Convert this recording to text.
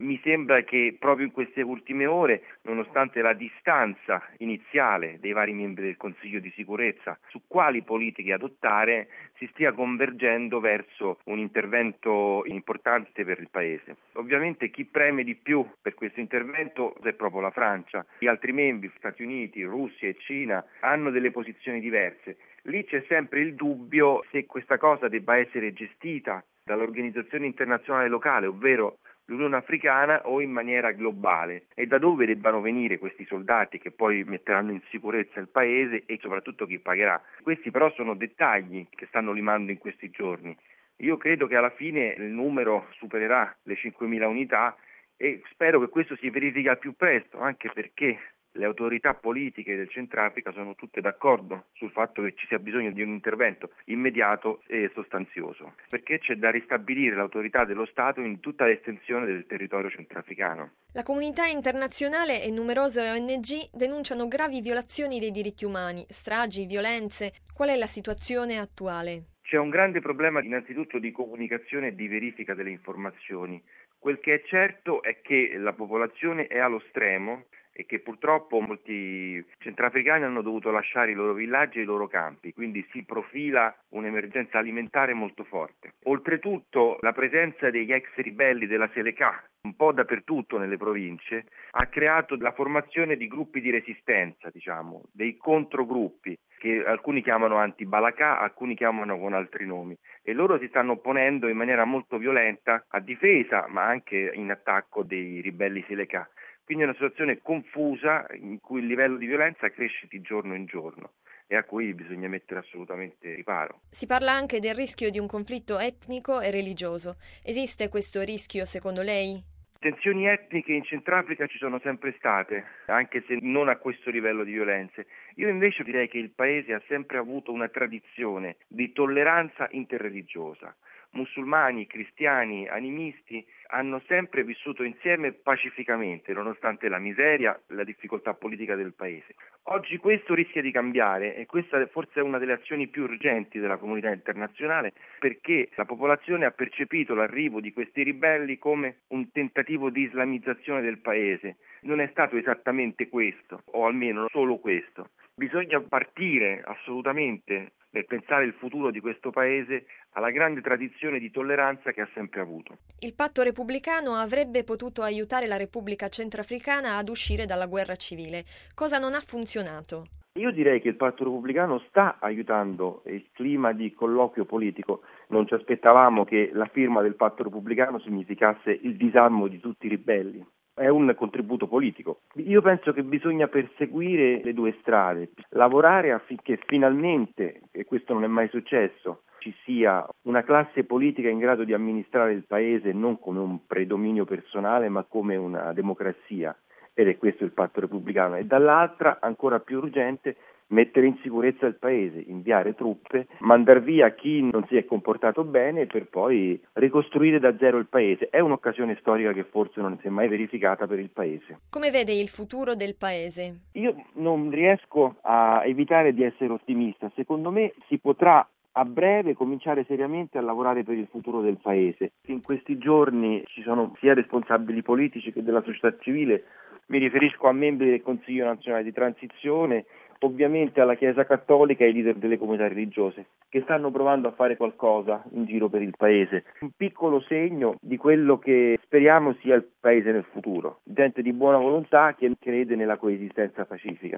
Mi sembra che proprio in queste ultime ore, nonostante la distanza iniziale dei vari membri del Consiglio di sicurezza su quali politiche adottare, si stia convergendo verso un intervento importante per il Paese. Ovviamente chi preme di più per questo intervento è proprio la Francia. Gli altri membri, Stati Uniti, Russia e Cina, hanno delle posizioni diverse. Lì c'è sempre il dubbio se questa cosa debba essere gestita dall'organizzazione internazionale locale, ovvero l'Unione Africana, o in maniera globale, e da dove debbano venire questi soldati che poi metteranno in sicurezza il paese e soprattutto chi pagherà. Questi però sono dettagli che stanno limando in questi giorni. Io credo che alla fine il numero supererà le 5.000 unità e spero che questo si verifichi al più presto, anche perché le autorità politiche del Centrafrica sono tutte d'accordo sul fatto che ci sia bisogno di un intervento immediato e sostanzioso, perché c'è da ristabilire l'autorità dello Stato in tutta l'estensione del territorio centrafricano. La comunità internazionale e numerose ONG denunciano gravi violazioni dei diritti umani, stragi, violenze. Qual è la situazione attuale? C'è un grande problema innanzitutto di comunicazione e di verifica delle informazioni. Quel che è certo è che la popolazione è allo stremo e che purtroppo molti centrafricani hanno dovuto lasciare i loro villaggi e i loro campi, quindi si profila un'emergenza alimentare molto forte. Oltretutto la presenza degli ex ribelli della Seleka un po' dappertutto nelle province ha creato la formazione di gruppi di resistenza, dei controgruppi che alcuni chiamano anti-Balaka, alcuni chiamano con altri nomi, e loro si stanno opponendo in maniera molto violenta a difesa ma anche in attacco dei ribelli Seleka. Quindi è una situazione confusa in cui il livello di violenza cresce di giorno in giorno e a cui bisogna mettere assolutamente riparo. Si parla anche del rischio di un conflitto etnico e religioso. Esiste questo rischio secondo lei? Tensioni etniche in Centrafrica ci sono sempre state, anche se non a questo livello di violenze. Io invece direi che il paese ha sempre avuto una tradizione di tolleranza interreligiosa. Musulmani, cristiani, animisti hanno sempre vissuto insieme pacificamente, nonostante la miseria e la difficoltà politica del paese. Oggi questo rischia di cambiare e questa forse è una delle azioni più urgenti della comunità internazionale, perché la popolazione ha percepito l'arrivo di questi ribelli come un tentativo di islamizzazione del paese. Non è stato esattamente questo, o almeno solo questo. Bisogna partire assolutamente nel pensare il futuro di questo paese alla grande tradizione di tolleranza che ha sempre avuto. Il patto repubblicano avrebbe potuto aiutare la Repubblica Centrafricana ad uscire dalla guerra civile. Cosa non ha funzionato? Io direi che il patto repubblicano sta aiutando il clima di colloquio politico. Non ci aspettavamo che la firma del patto repubblicano significasse il disarmo di tutti i ribelli. È un contributo politico. Io penso che bisogna perseguire le due strade, lavorare affinché finalmente, e questo non è mai successo, ci sia una classe politica in grado di amministrare il paese non come un predominio personale ma come una democrazia, ed è questo il patto repubblicano, e dall'altra, ancora più urgente, mettere in sicurezza il paese, inviare truppe, mandar via chi non si è comportato bene per poi ricostruire da zero il paese. È un'occasione storica che forse non si è mai verificata per il paese. Come vede il futuro del paese? Io non riesco a evitare di essere ottimista. Secondo me si potrà a breve cominciare seriamente a lavorare per il futuro del paese. In questi giorni ci sono sia responsabili politici che della società civile, mi riferisco a membri del Consiglio nazionale di transizione, ovviamente alla Chiesa Cattolica e ai leader delle comunità religiose, che stanno provando a fare qualcosa in giro per il paese. Un piccolo segno di quello che speriamo sia il paese nel futuro. Gente di buona volontà che crede nella coesistenza pacifica.